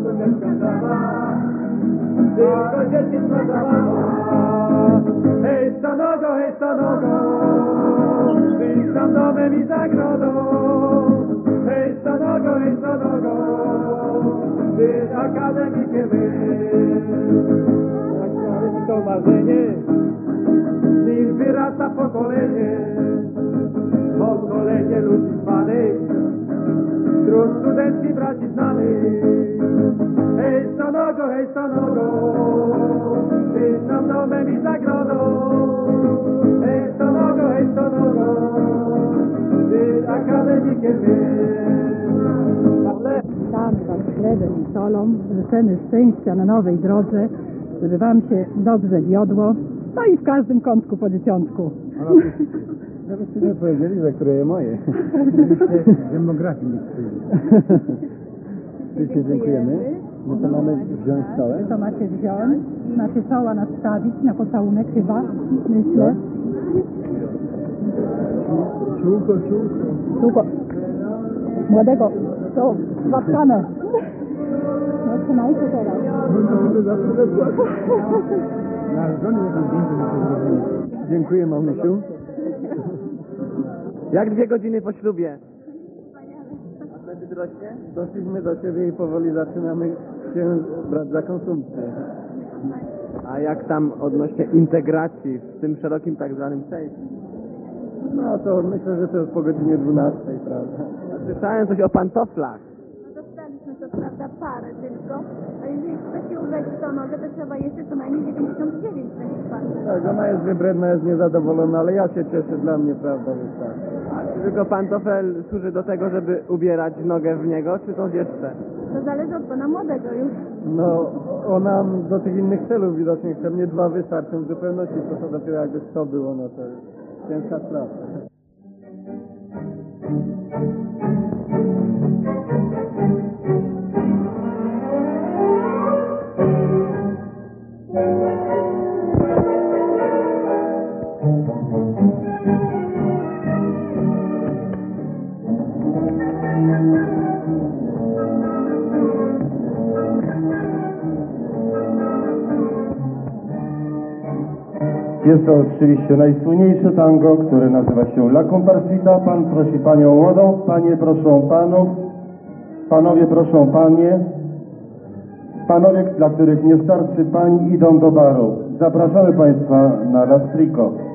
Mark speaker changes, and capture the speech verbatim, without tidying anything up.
Speaker 1: studentska zabawa, tylko dzieciństwo zabawa. Hej stanogo, hej stanogo, wyjdź tam domem i zagrodą. Hej stanogo, hej stanogo, ty z akademikiem wyjdź. To marzenie, z nim wyrasta pokolenie, pokolenie ludzi zwanych, wśród studenckich braci znanych. Hej stanogo, hej stanogo, ty sam domem i zagrodą. Hej stanogo, hej stanogo, ty akademikiem
Speaker 2: Ale tam wam chlebem i solą życzymy szczęścia na nowej drodze, żeby wam się dobrze wiodło, no i w każdym kątku po dzieciątku.
Speaker 3: Żebyście nie powiedzieli, że które je moje. Demografii nie Wszyscy dziękujemy. My to mamy wziąć całe.
Speaker 2: To macie wziąć, macie czoła nastawić na pocałunek chyba, myślę.
Speaker 3: Ciułko, ciułko.
Speaker 2: Ciułko. Młodego, to Watkana. No trzymajcie teraz.
Speaker 3: Dziękuję, mamusiu.
Speaker 4: Jak dwie godziny po ślubie?
Speaker 3: Doszliśmy do siebie i powoli zaczynamy się brać za konsumpcję.
Speaker 4: A jak tam odnośnie integracji w tym szerokim tak zwanym sejmie?
Speaker 3: No to myślę, że to jest po godzinie dwunastej, prawda?
Speaker 4: Słyszałem coś o pantoflach.
Speaker 5: Dostaliśmy to prawda parę tylko, a jeżeli chce się ubrać w tą nogę, to trzeba jeszcze co najmniej dziewięćdziesiąt dziewięć takich par.
Speaker 3: Tak, ona jest wybredna, jest niezadowolona, ale ja się cieszę, dla mnie prawda wystarczy.
Speaker 4: A czy tylko pantofel służy do tego, żeby ubierać nogę w niego, czy coś jeszcze?
Speaker 5: To zależy od pana młodego już.
Speaker 3: No, ona do tych innych celów widocznie chce, mnie dwa wystarczą w zupełności, to co dopiero jakby sto było, no to jest ciężka sprawa.
Speaker 6: Jest to oczywiście najsłynniejsze tango, które nazywa się La Comparsita. Pan prosi panią młodą, panie proszą panów, panowie proszą panie, panowie, dla których nie starczy pań, idą do baru. Zapraszamy państwa na Lastrico.